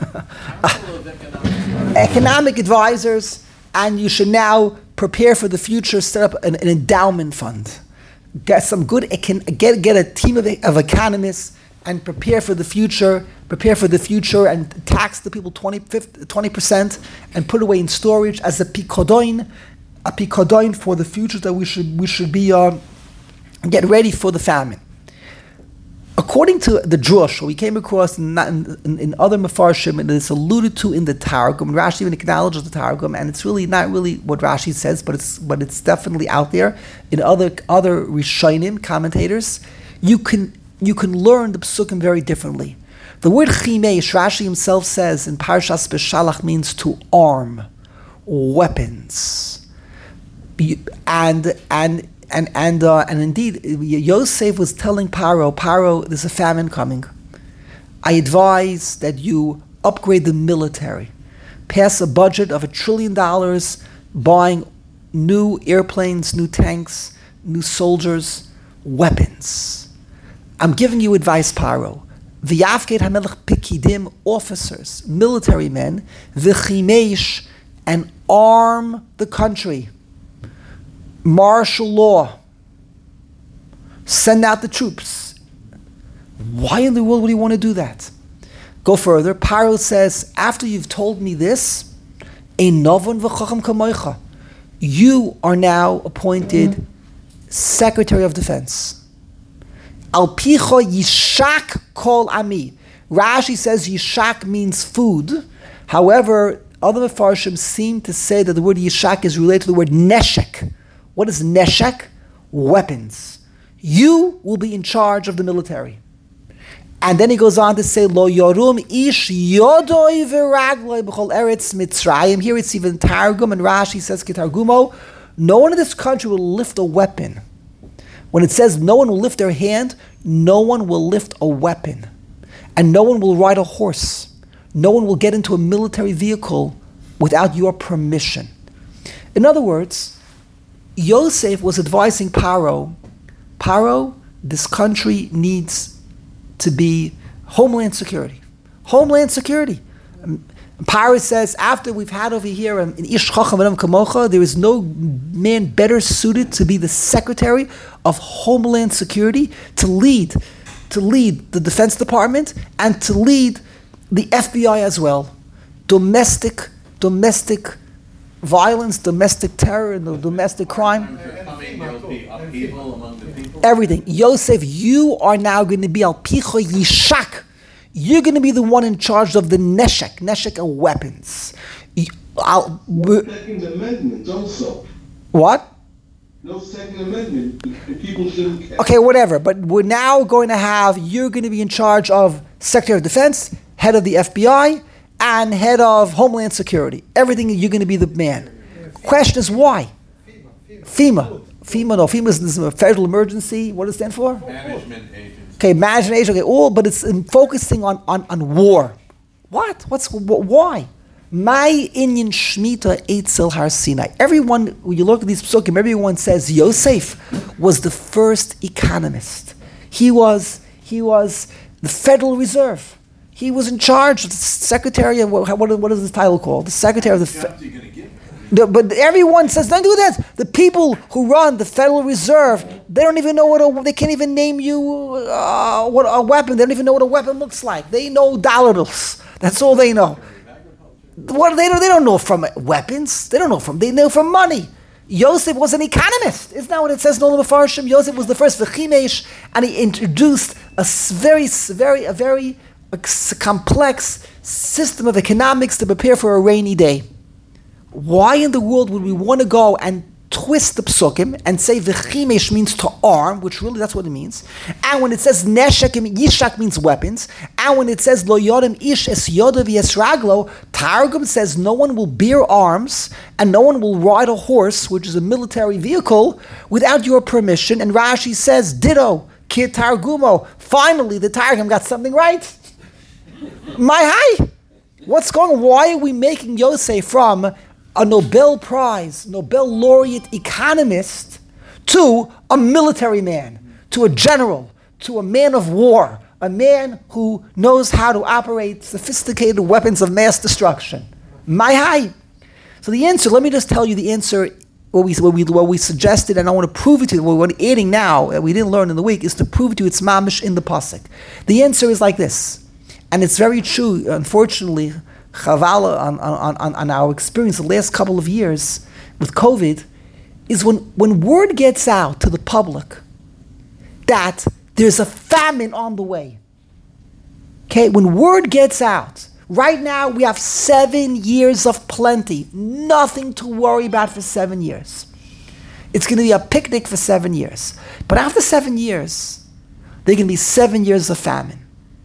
economic advisors, and you should now prepare for the future. Set up an, an endowment fund. Get some good get get a team of, of economists and prepare for the future. Prepare for the future and tax the people twenty percent and put away in storage as a pikodoin, a pikodoin for the future that we should we should be uh, get ready for the famine. According to the drush, we came across in, in, in other mefarshim, and it's alluded to in the Targum. And Rashi even acknowledges the Targum, and it's really not really what Rashi says, but it's but it's definitely out there in other other Rishonim commentators. You can you can learn the psukim very differently. The word chimeish, Rashi himself says in Parshas Beshalach, means to arm, weapons, and and and and uh, and indeed, Yosef was telling Paro, Paro, there's a famine coming. I advise that you upgrade the military, pass a budget of a trillion dollars, buying new airplanes, new tanks, new soldiers, weapons. I'm giving you advice, Paro. V'yafked hamelech pikidim, officers, military men, v'chimeish, and arm the country. Martial law. Send out the troops. Why in the world would you want to do that? Go further. Paro says, after you've told me this, ein novon v'chacham kamoicha, you are now appointed Secretary of Defense. Al picho yishak kol ami. Rashi says yishak means food. However, other mefarshim seem to say that the word yishak is related to the word neshek. What is neshek? Weapons. You will be in charge of the military. And then he goes on to say, Lo yorum ish yodoi v'ragloi b'chol eretz Mitzrayim. Here it's even Targum, and Rashi says, Ketargumo, no one in this country will lift a weapon. When it says no one will lift their hand, no one will lift a weapon. And no one will ride a horse. No one will get into a military vehicle without your permission. In other words, Yosef was advising Paro, Paro, this country needs to be Homeland Security. Homeland Security. Um, Paro says, after we've had over here in Ish Chacham Adam Kamocha, there is no man better suited to be the Secretary of Homeland Security, to lead, to lead the Defense Department and to lead the F B I as well. Domestic, domestic violence, domestic terror, and domestic crime. I mean, there'll be upheaval among the people. Everything. Yosef, you are now going to be al picho yishak. You're going to be the one in charge of the neshek, neshek and weapons. I'll, no Second Amendment also. What? No Second Amendment. People shouldn't care. Okay, whatever. But we're now going to have, you're going to be in charge of Secretary of Defense, head of the F B I, and head of Homeland Security. Everything, you're going to be the man. Question is why? FEMA. FEMA, no, FEMA is a federal emergency. What does it stand for? Management agency. Okay, management agency. Okay, all, but it's in focusing on, on, on war. What? What's wh- why? My Inyan Shmita Eitzel Har Sinai. Everyone, when you look at these psukim, everyone says Yosef was the first economist. He was he was the Federal Reserve. He was in charge, the secretary of what, what, what is this title called? The secretary of the. Fe- the but everyone says don't do that. The people who run the Federal Reserve, they don't even know what a, they can't even name you uh, what a weapon. They don't even know what a weapon looks like. They know dollar bills. That's all they know. What they don't they don't know from weapons. They don't know from they know from money. Yosef was an economist. Isn't that what it says in all the Mefarshim? Yosef was the first v'chimesh, and he introduced a very very a very a complex system of economics to prepare for a rainy day. Why in the world would we want to go and twist the psukim and say v'chimesh means to arm, which really that's what it means, and when it says neshek, yishak means weapons, and when it says lo yodem ish es yodav yesraglo, Targum says no one will bear arms and no one will ride a horse, which is a military vehicle, without your permission. And Rashi says ditto, kid Targumo. Finally, the Targum got something right. My hi. What's going on? Why are we making Yosef from a Nobel Prize, Nobel laureate economist to a military man, to a general, to a man of war, a man who knows how to operate sophisticated weapons of mass destruction? My hi. So the answer, let me just tell you the answer, what we, what we, what we suggested, and I want to prove it to you, what we're adding now, that we didn't learn in the week, is to prove it to you it's mamish in the pasuk. The answer is like this, and it's very true, unfortunately, chavala, on, on, on, on our experience the last couple of years with COVID, is when, when word gets out to the public that there's a famine on the way. Okay, when word gets out, right now we have seven years of plenty, nothing to worry about for seven years. It's going to be a picnic for seven years. But after seven years, there are going to be seven years of famine.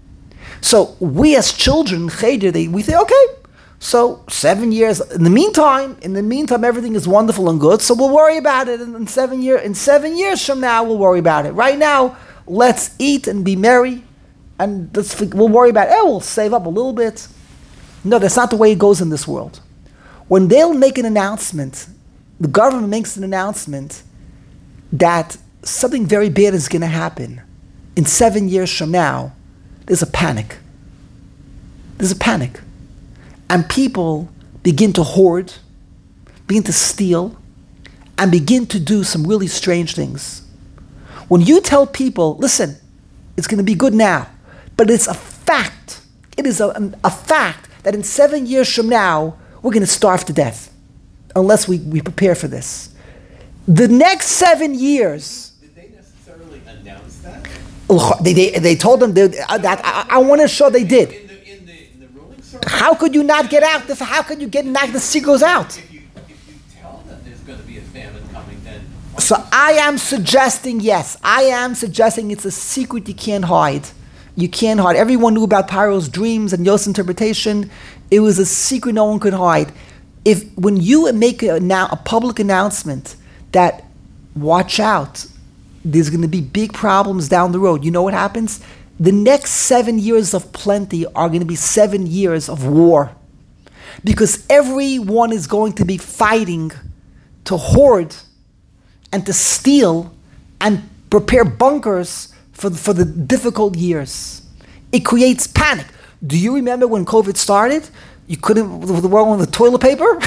So we as children, cheder, they, we say, okay, so seven years. In the meantime, in the meantime, everything is wonderful and good. So we'll worry about it in, in seven year. In seven years from now, we'll worry about it. Right now, let's eat and be merry, and let's, we'll worry about it. Eh, we'll save up a little bit. No, that's not the way it goes in this world. When they'll make an announcement, the government makes an announcement that something very bad is going to happen in seven years from now, there's a panic. There's a panic. And people begin to hoard, begin to steal, and begin to do some really strange things. When you tell people, listen, it's going to be good now, but it's a fact, it is a, a fact that in seven years from now, we're going to starve to death, unless we, we prepare for this. The next seven years... Did they necessarily announce that? They, they, they told them they, uh, that I, I want to show they did. In the, in the, in the ruling circle? How could you not get out? This, how could you get knocked the secret goes out? If you, if you tell them there's going to be a famine coming, then... So I am suggesting, yes, I am suggesting it's a secret you can't hide. You can't hide. Everyone knew about Paro's dreams and Yosef's interpretation. It was a secret no one could hide. If when you make a, now, a public announcement that, watch out, there's going to be big problems down the road, you know what happens? The next seven years of plenty are going to be seven years of war. Because everyone is going to be fighting to hoard and to steal and prepare bunkers for, for the difficult years. It creates panic. Do you remember when COVID started? You couldn't, the world with the toilet paper?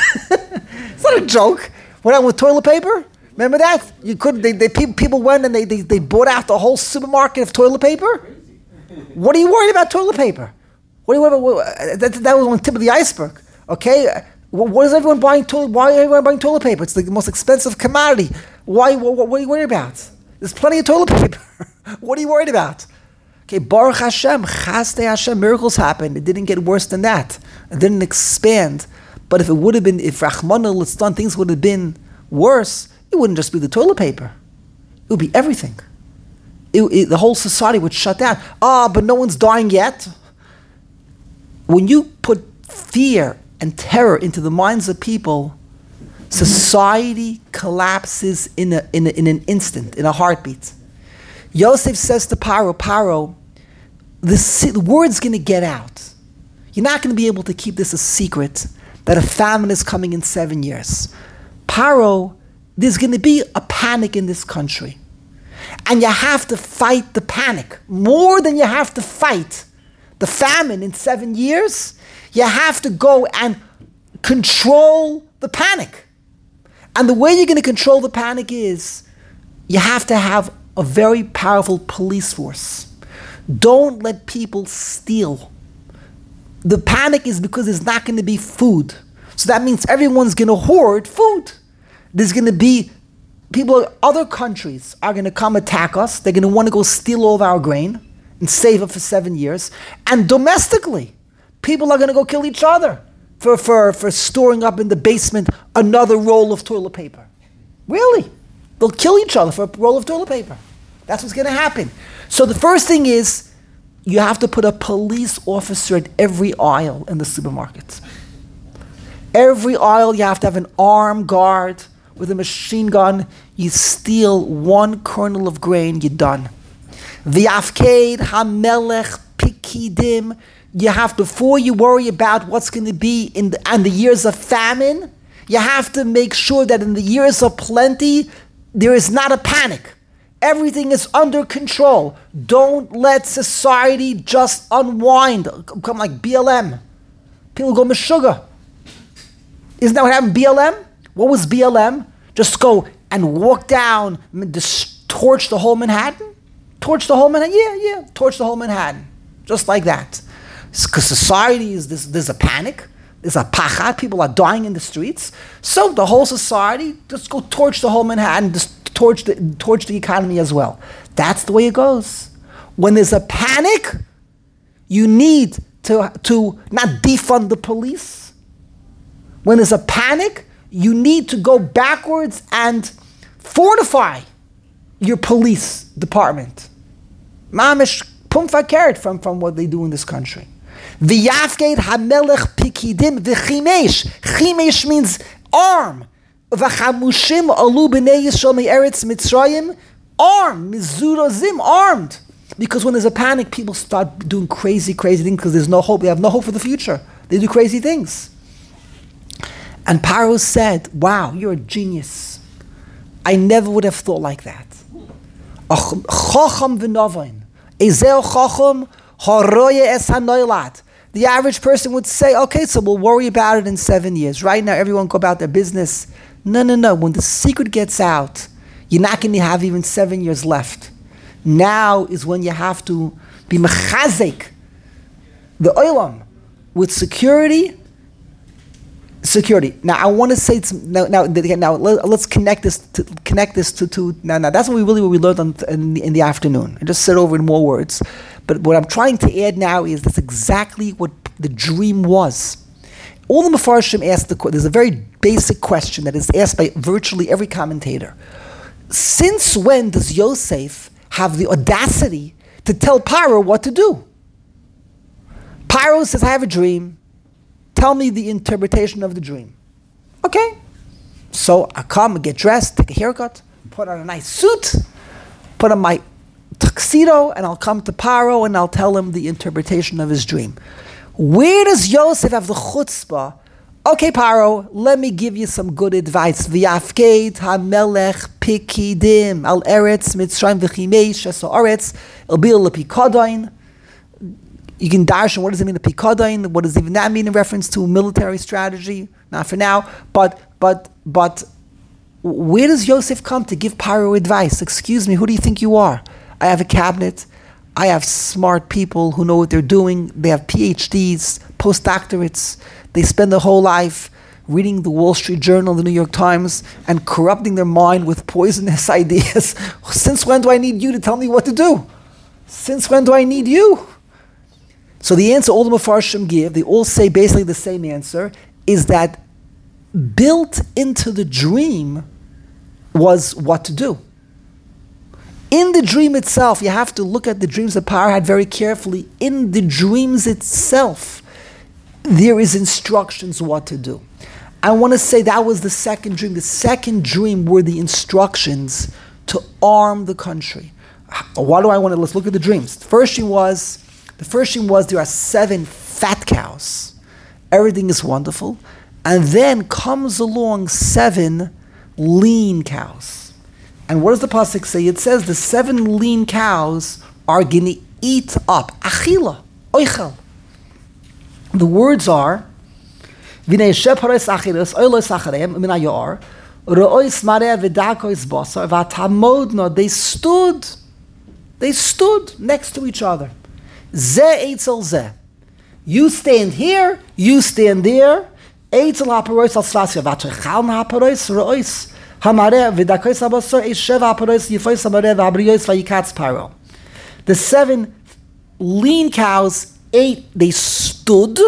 It's not a joke. What happened with toilet paper? Remember that? You could. They, they people went and they, they, they bought out the whole supermarket of toilet paper. What are you worried about toilet paper? What are you worried about? That, that was on the tip of the iceberg. Okay, what is everyone buying toilet? Why is everyone buying toilet paper? It's the most expensive commodity. Why? What, what are you worried about? There's plenty of toilet paper. What are you worried about? Okay, Baruch Hashem, Chaste Hashem, miracles happened. It didn't get worse than that. It didn't expand. But if it would have been, if Rahman al-Istan, things would have been worse, it wouldn't just be the toilet paper. It would be everything. It, it, the whole society would shut down. Ah, but no one's dying yet. When you put fear and terror into the minds of people, society collapses in, a, in, a, in an instant, in a heartbeat. Yosef says to Paro, Paro, this, the word's going to get out. You're not going to be able to keep this a secret that a famine is coming in seven years. Paro, there's going to be a panic in this country. And you have to fight the panic. More than you have to fight the famine in seven years, you have to go and control the panic. And the way you're going to control the panic is you have to have a very powerful police force. Don't let people steal. The panic is because there's not going to be food. So that means everyone's going to hoard food. There's going to be people, other countries are going to come attack us. They're going to want to go steal all of our grain and save it for seven years. And domestically, people are going to go kill each other for, for, for storing up in the basement another roll of toilet paper. Really? They'll kill each other for a roll of toilet paper. That's what's going to happen. So the first thing is, you have to put a police officer at every aisle in the supermarket. Every aisle, you have to have an armed guard with a machine gun. You steal one kernel of grain, you're done. V'yafkeid hamelech pikidim. You have, before you worry about what's going to be in the, and the years of famine, you have to make sure that in the years of plenty, there is not a panic. Everything is under control. Don't let society just unwind, come like B L M. People go meshuggah. Isn't that what happened? B L M? What was B L M? Just go and walk down, torch the whole Manhattan? Torch the whole Manhattan? Yeah, yeah, torch the whole Manhattan. Just like that. Because society is, this, there's a panic. There's a pachat. People are dying in the streets. So the whole society, just go torch the whole Manhattan, just torch the, torch the economy as well. That's the way it goes. When there's a panic, you need to, to not defund the police. When there's a panic, you need to go backwards and fortify your police department. Mamish pumfakert from, from what they do in this country. V'yafked hamelech pikidim v'chimesh. Chimesh means arm. V'chamushim alu b'nei Yisrael me'eretz Mitzrayim. Arm. Mizurozim, armed. Because when there's a panic, people start doing crazy, crazy things because there's no hope. They have no hope for the future. They do crazy things. And Paro said, wow, you're a genius. I never would have thought like that. Chacham v'novain. Ezel chacham haroye es hanoilat. The average person would say, okay, so we'll worry about it in seven years. Right now, everyone go about their business. No, no, no. When the secret gets out, you're not going to have even seven years left. Now is when you have to be mechazek the olam with security. Security. Now, I want to say some, now. Now, now let, let's connect this to connect this to, to now. Now, that's what we really what we learned on, in, the, in the afternoon. I just said over in more words, but what I'm trying to add now is that's exactly what the dream was. All the Mefarshim asked the. There's a very basic question that is asked by virtually every commentator. Since when does Yosef have the audacity to tell Paro what to do? Paro says, "I have a dream. Tell me the interpretation of the dream." Okay. So I come and get dressed, take a haircut, put on a nice suit, put on my tuxedo, and I'll come to Paro and I'll tell him the interpretation of his dream. Where does Yosef have the chutzpah? Okay, Paro, let me give you some good advice. V'yafked hamelech pikidim al eretz mitzrayim v'chimesh es haaretz el bil lepikadain. You can darshan, what does it mean, the pikadain? What does even that mean in reference to military strategy? Not for now, but but but where does Yosef come to give Paro advice? Excuse me, who do you think you are? I have a cabinet. I have smart people who know what they're doing. They have P H Ds, postdoctorates. They spend their whole life reading the Wall Street Journal, the New York Times, and corrupting their mind with poisonous ideas. Since when do I need you to tell me what to do? Since when do I need you? So the answer all the Mefarshim give, they all say basically the same answer, is that built into the dream was what to do. In the dream itself, you have to look at the dreams that Paro had very carefully. In the dreams itself, there is instructions what to do. I want to say that was the second dream. The second dream were the instructions to arm the country. Why do I want to, let's look at the dreams. The first dream was, the first dream was there are seven fat cows. Everything is wonderful. And then comes along seven lean cows. And what does the pasuk say? It says the seven lean cows are going to eat up. Achila, oichel. The words are, V'nei sheparos achilos, oilos achareim, min hayar, ro'ois mareh v'dakois basar, v'atamodna, they stood, they stood next to each other. Zeh eitzel zeh. You stand here, you stand there. Eitzel haparos al svasya, v'atrechaln haparos, ro'ois hamareh v'dakois basar, eish sheva haparos, yifois hamareh v'abriyos v'yikatz Paro. The seven lean cows ate, they stood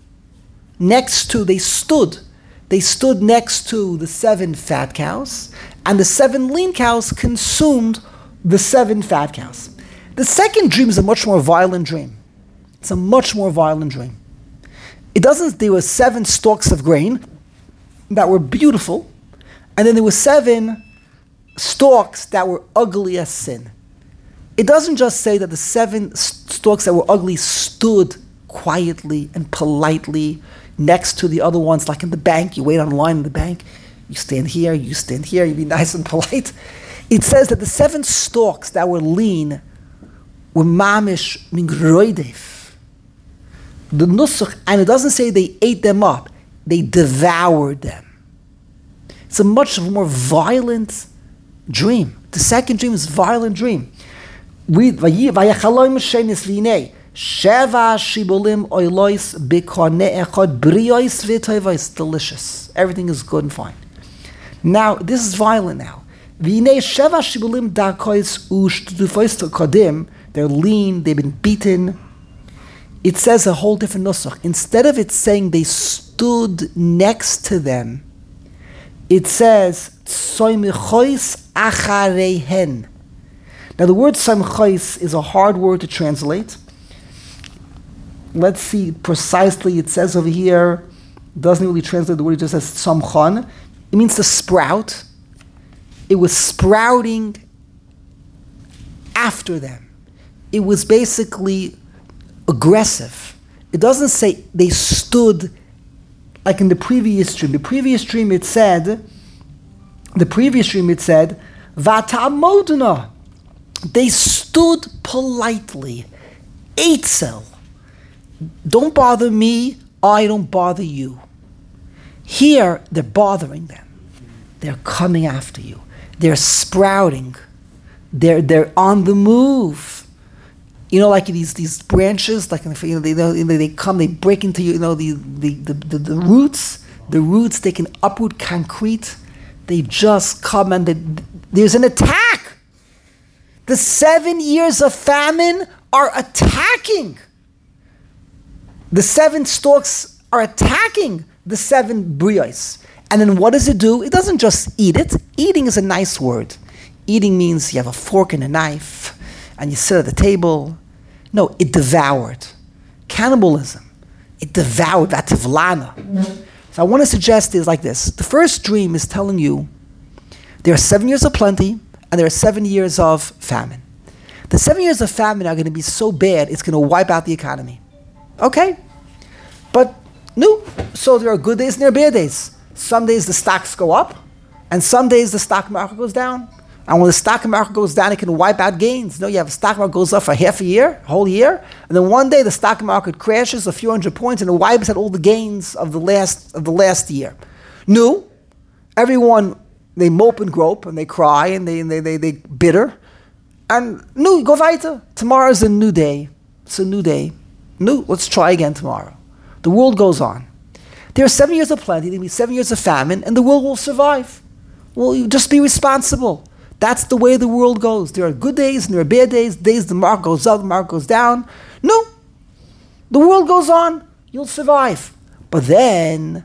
next to, they stood, they stood next to the seven fat cows, and the seven lean cows consumed the seven fat cows. The second dream is a much more violent dream. It's a much more violent dream. It doesn't, there were seven stalks of grain that were beautiful, and then there were seven stalks that were ugly as sin. It doesn't just say that the seven stalks that were ugly stood quietly and politely next to the other ones, like in the bank. You wait on line in the bank. You stand here, you stand here, you be nice and polite. It says that the seven stalks that were lean were mamish mingroidev. The nusach, and it doesn't say they ate them up, they devoured them. It's a much more violent dream. The second dream is a violent dream. Read, Vayachalom shenis v'inei, sheva shibolim oilois b'korne echad briois v'toivos. Delicious. Everything is good and fine. Now, this is violent now. V'inei sheva shibolim darkois u'shtufois kodim. They're lean, they've been beaten. It says a whole different nusach. Instead of it saying they stood next to them, it says tsoimichois acharehen. Now the word tsoimichois is a hard word to translate. Let's see precisely. It says over here, doesn't really translate the word, it just says tzomchon. It means to sprout. It was sprouting after them. It was basically aggressive. It doesn't say they stood like in the previous dream. The previous dream it said, the previous dream it said, Vatamoduna. They stood politely. Eitzel. Don't bother me, I don't bother you. Here, they're bothering them. They're coming after you. They're sprouting. They're they're on the move. You know, like these these branches, like you know, they they come, they break into you. You know, the the, the, the the roots, the roots. They can uproot concrete. They just come and they, there's an attack. The seven years of famine are attacking. The seven stalks are attacking the seven brios. And then what does it do? It doesn't just eat it. Eating is a nice word. Eating means you have a fork and a knife, and you sit at the table. No, it devoured. Cannibalism. It devoured that tivlana. So I want to suggest is like this. The first dream is telling you there are seven years of plenty and there are seven years of famine. The seven years of famine are going to be so bad, it's going to wipe out the economy. Okay? But, no. So there are good days and there are bad days. Some days the stocks go up and some days the stock market goes down. And when the stock market goes down, it can wipe out gains. No, you have a stock market goes up for half a year, a whole year, and then one day the stock market crashes a few hundred points and it wipes out all the gains of the last of the last year. No, everyone they mope and grope and they cry and they they they, they bitter. And no, go weiter. Tomorrow's a new day. It's a new day. No, let's try again tomorrow. The world goes on. There are seven years of plenty. There will be seven years of famine, and the world will survive. Well, you just be responsible. That's the way the world goes. There are good days and there are bad days. Days the market goes up, the market goes down. No. The world goes on. You'll survive. But then,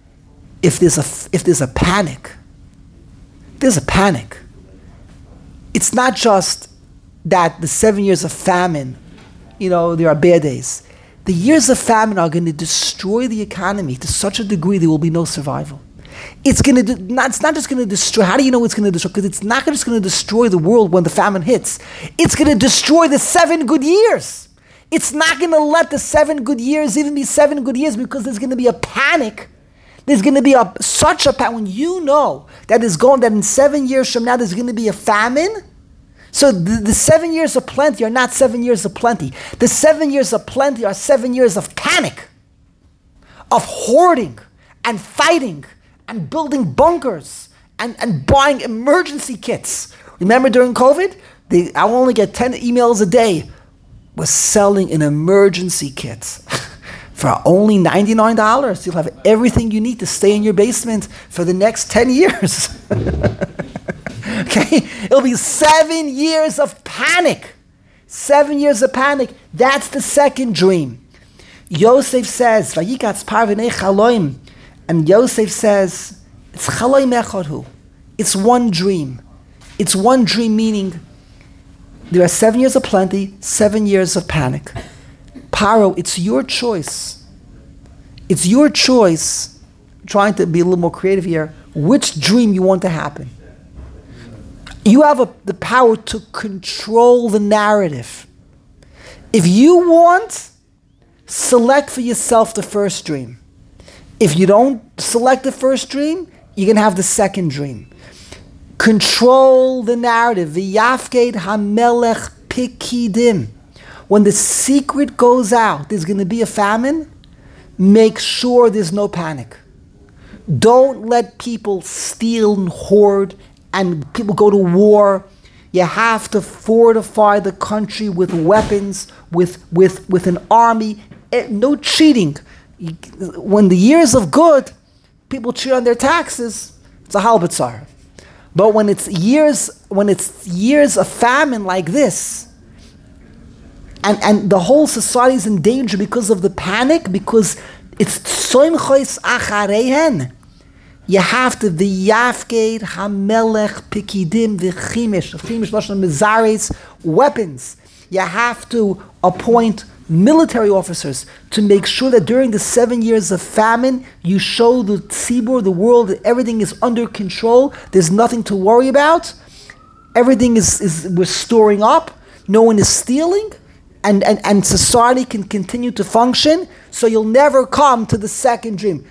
if there's a, if there's a panic, there's a panic. It's not just that the seven years of famine, you know, there are bad days. The years of famine are going to destroy the economy to such a degree there will be no survival. It's going to do, not, it's not just going to destroy. How do you know it's going to destroy? Because it's not just going to destroy the world when the famine hits. It's going to destroy the seven good years. It's not going to let the seven good years even be seven good years because there's going to be a panic. There's going to be a such a panic when you know that is going that in seven years from now there's going to be a famine. So the, the seven years of plenty are not seven years of plenty. The seven years of plenty are seven years of panic, of hoarding and fighting and building bunkers and, and buying emergency kits. Remember during COVID, they, I will only get ten emails a day. We're selling an emergency kit for only ninety-nine dollars. You'll have everything you need to stay in your basement for the next ten years. Okay? It'll be seven years of panic. Seven years of panic. That's the second dream. Yosef says, Vayikatz par v'nei chaloim. And Yosef says, it's chaloim echad. It's one dream. It's one dream, meaning there are seven years of plenty, seven years of panic. Paro, it's your choice. It's your choice, I'm trying to be a little more creative here, which dream you want to happen. You have a, the power to control the narrative. If you want, select for yourself the first dream. If you don't select the first dream, you're going to have the second dream. Control the narrative. V'yafked hamelech pikidim. When the secret goes out, there's going to be a famine, make sure there's no panic. Don't let people steal and hoard and people go to war. You have to fortify the country with weapons, with, with, with an army. No cheating. When the years of good, people cheat on their taxes, it's a halbatzar. But when it's years, when it's years of famine like this, and, and the whole society is in danger because of the panic, because it's tsoimchois acharehen, you have to v'yafked hamelech pikidim v'chimish, chimish lashon mezares, weapons. You have to appoint military officers to make sure that during the seven years of famine, you show the tzibur, the world, that everything is under control. There's nothing to worry about. Everything is, is we're storing up. No one is stealing. And, and, and society can continue to function. So you'll never come to the second dream.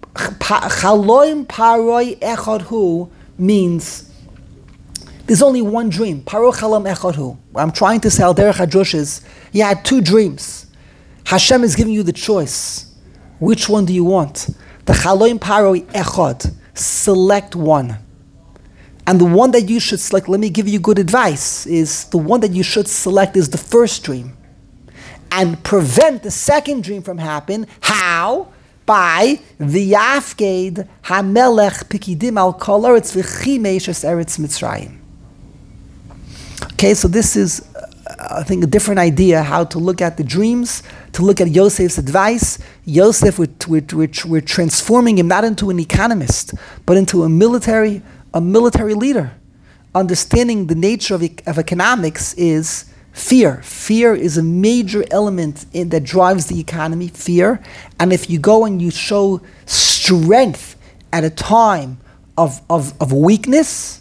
Chaloim paroi echad hu means there's only one dream. Paro chalam echad hu. What I'm trying to say, al derech hadrash, is you had two dreams. Hashem is giving you the choice. Which one do you want? The chaloim paroi echad. Select one. And the one that you should select, let me give you good advice, is the one that you should select is the first dream. And prevent the second dream from happening. How? By v'yafked hamelech pikidim al kol haaretz v'chimesh es eretz Mitzrayim. Okay, so this is, uh, I think, a different idea how to look at the dreams, to look at Yosef's advice. Yosef, we're, we're, we're transforming him not into an economist, but into a military, a military leader. Understanding the nature of, of economics is fear. Fear is a major element in, that drives the economy, fear. And if you go and you show strength at a time of, of, of weakness,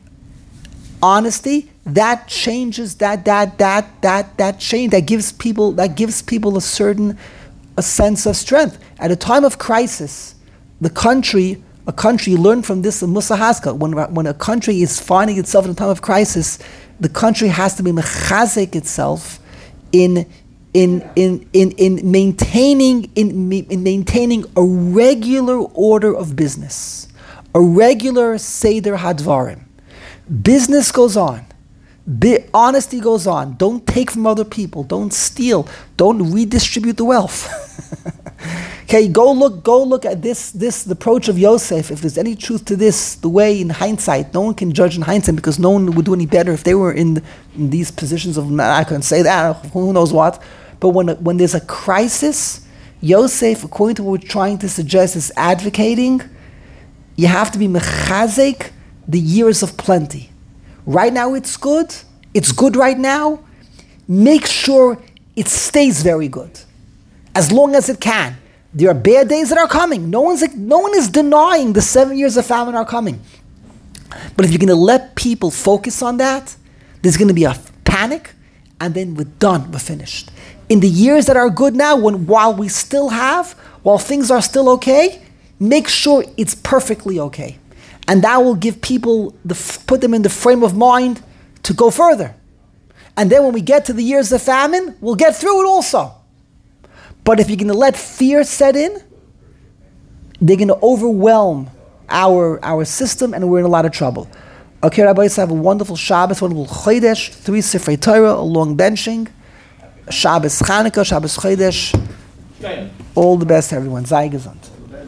honesty, that changes, that, that, that, that, that change, that gives people, that gives people a certain, a sense of strength. At a time of crisis, the country, a country learned from this in Musa Haskell, when, when a country is finding itself in a time of crisis, the country has to be mechazek itself in in in in in maintaining in, in maintaining a regular order of business, a regular seder hadvarim. Business goes on, Bi- honesty goes on. Don't take from other people. Don't steal. Don't redistribute the wealth. Okay, go look, go look at this, this the approach of Yosef. If there's any truth to this, the way in hindsight, no one can judge in hindsight because no one would do any better if they were in, the, in these positions of, I couldn't say that, who knows what. But when when there's a crisis, Yosef, according to what we're trying to suggest, is advocating, you have to be mechazek the years of plenty. Right now it's good. It's good right now. Make sure it stays very good, as long as it can. There are bad days that are coming. No one's no one is denying the seven years of famine are coming. But if you're going to let people focus on that, there's going to be a panic, and then we're done. We're finished. In the years that are good now, when while we still have, while things are still okay, make sure it's perfectly okay, and that will give people the put them in the frame of mind to go further. And then when we get to the years of famine, we'll get through it also. But if you're going to let fear set in, they're going to overwhelm our our system, and we're in a lot of trouble. Okay, Rabbis, have a wonderful Shabbos, wonderful Chodesh, three Sifrei Torah, a long benching, Shabbos Chanukah, Shabbos Chodesh. All the best to everyone. Sei gesund.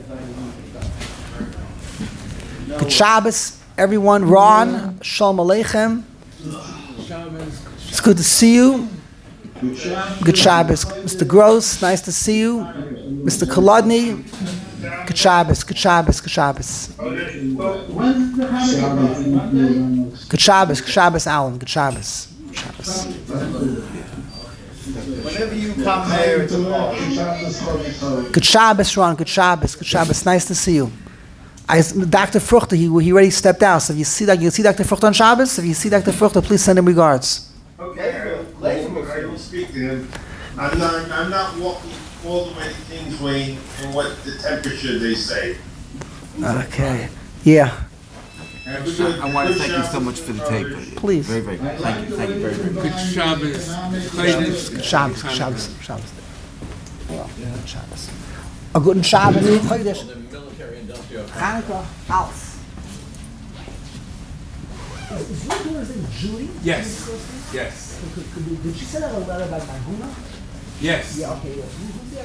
Good Shabbos, everyone. Ron, Shalom Aleichem. It's good to see you. Good Shabbos. Mister Gross, nice to see you. Mister Kolodny, good Shabbos, good Shabbos, good Shabbos. Good Shabbos, good Shabbos, Alan, good Shabbos. Shabbos. Whenever you come there, it's a Good Shabbos, Ron, good Shabbos, good Shabbos. Nice to see you. I, Doctor Fruchter, he, he already stepped out. So if you see that, you can see Doctor Fruchter on Shabbos. If you see Doctor Fruchter, please send him regards. Okay, I will, I will speak to him. I'm not, I'm not walking all the way to Kingsway and what the temperature they say. Okay. Yeah. Have a good- I want to good thank you so Shabbos. much for the tape. Please. Very, very, thank you, thank you very, very much. Good Shabbos. Chodesh. Shabbos, Shabbos, Shabbos. Well, yeah, Shabbos. A good Shabbos. Chodesh. The military industrial. Hanukkah. Alf. Is your daughter's name Judy? Yes. Yes. Did she send out a letter about Mahuna? Yes. Yeah, okay. Who's the